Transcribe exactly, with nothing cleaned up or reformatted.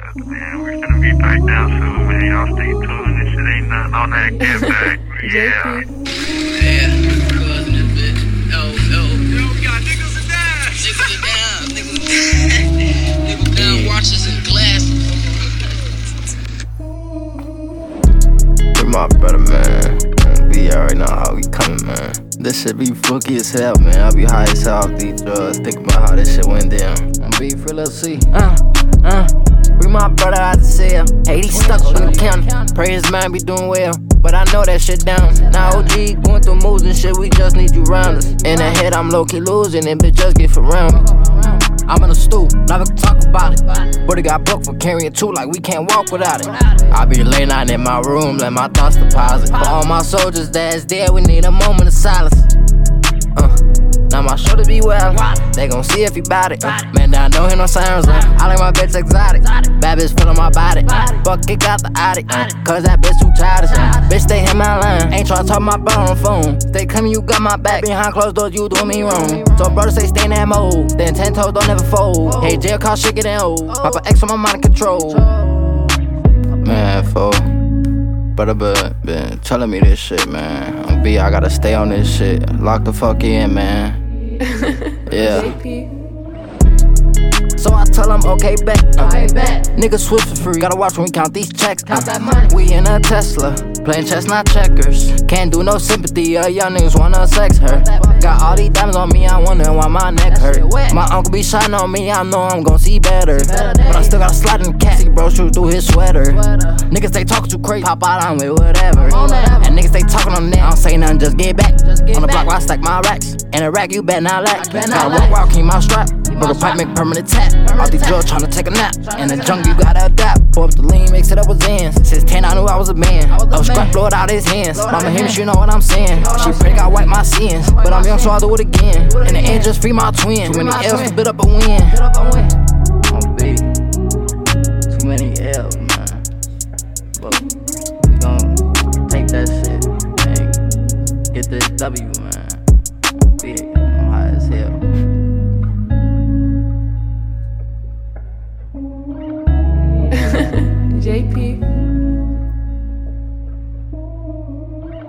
Man, we're gonna be back down soon, man. Y'all stay tuned. This shit ain't nothing on that get back. Yeah. Yeah, causing this bitch. Yo, yo. Yo, we got niggas are down. Niggas are down. Niggas are down. Niggas down. Watches and glasses. With my brother, man. Be already know how we coming, man. This shit be funky as hell, man. I be high as hell off these drugs. Think about how this shit went down. I'm be for let's see. Uh, uh. Bring my brother out to cell. Hey, he stuck up in the county. Pray his mind be doing well, but I know that shit down. Now O G going through moves and shit, we just need you round us. In the head, I'm low-key losing it, but just get around me. I'm in a stool, never talk about it. Brody got booked for carrying two, like we can't walk without it. I be laying out in my room, let my thoughts deposit. For all my soldiers that's dead, we need a moment of silence. Uh, now my shoulder be well, they gon' see if he bout it. Uh, man, I don't hear no sirens. Uh, I like my bitch exotic, bad bitch full of my body. Uh, fuck kick out the attic, uh, cause that bitch too childish. Uh, bitch stay in my line, ain't tryna talk my brother on the phone. Stay coming, you got my back. Behind closed doors, you do me wrong. So brother say stay in that mode, then ten toes don't never fold. Hey, jail call shit getting old. Papa X on my mind of control. Man, fo. Brother been, been telling me this shit, man. I'm B, I gotta stay on this shit. Lock the fuck in, man. Yeah. So I tell him, okay, bet. Okay, bet. Niggas switch for free. Gotta watch when we count these checks. Count that money. We in a Tesla, playing chess, not checkers. Can't do no sympathy, uh, young niggas wanna sex her. Got all these diamonds on me, I wonder why my neck hurt. My uncle be shining on me, I know I'm gon' see better. But I still gotta slide in the cat, see bro shoot through his sweater. Niggas they talk too crazy, pop out on with whatever. And niggas they talking on the net, I don't say nothing, just get back. On the block where I stack my racks, in a rack you bet not lack. Gotta walk wild, keep my strap. Burger pipe make permanent tap. All these drugs tryna take a nap. In the jungle you gotta adapt. Pour up the lean, mix it up with Zans. Since ten I knew I was a man. I was scrap, blow it out his hands. Mama hear me, she know what I'm saying. She pray God wipe my sins, but I'm young so I'll do it again. In the end just free my twin. Too many L's to build up a win. On B, too many L's, man. But we gon' take that shit and get this W, man.